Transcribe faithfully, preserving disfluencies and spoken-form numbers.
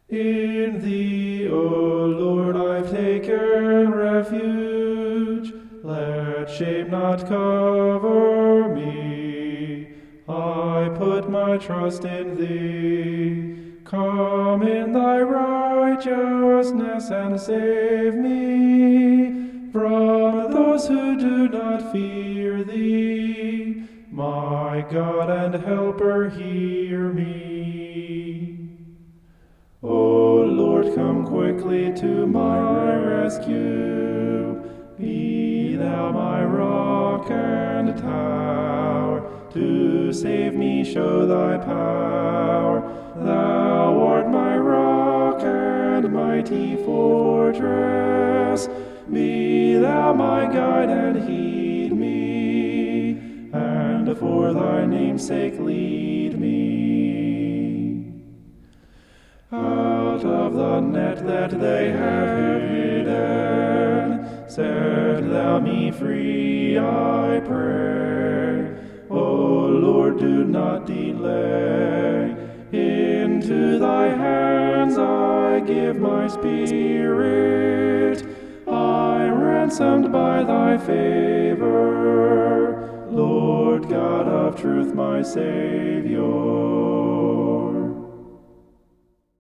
In thee, O Lord, I've taken refuge. Let shame not cover me. I put my trust in thee. Come in thy righteousness and save me from those who do not fear thee. My God and Helper, hear me. O Lord, come quickly to my rescue. Be thou my rock and tower. To save me show thy power. Thou art my rock and mighty fortress. Be thou my guide and heed me, and for thy name's sake lead me. Out of the net that they have hidden, set thou me free, I pray. O Lord, do not delay. Into thy hands I give my spirit. I ransomed by thy favor, Lord God of truth, my Savior.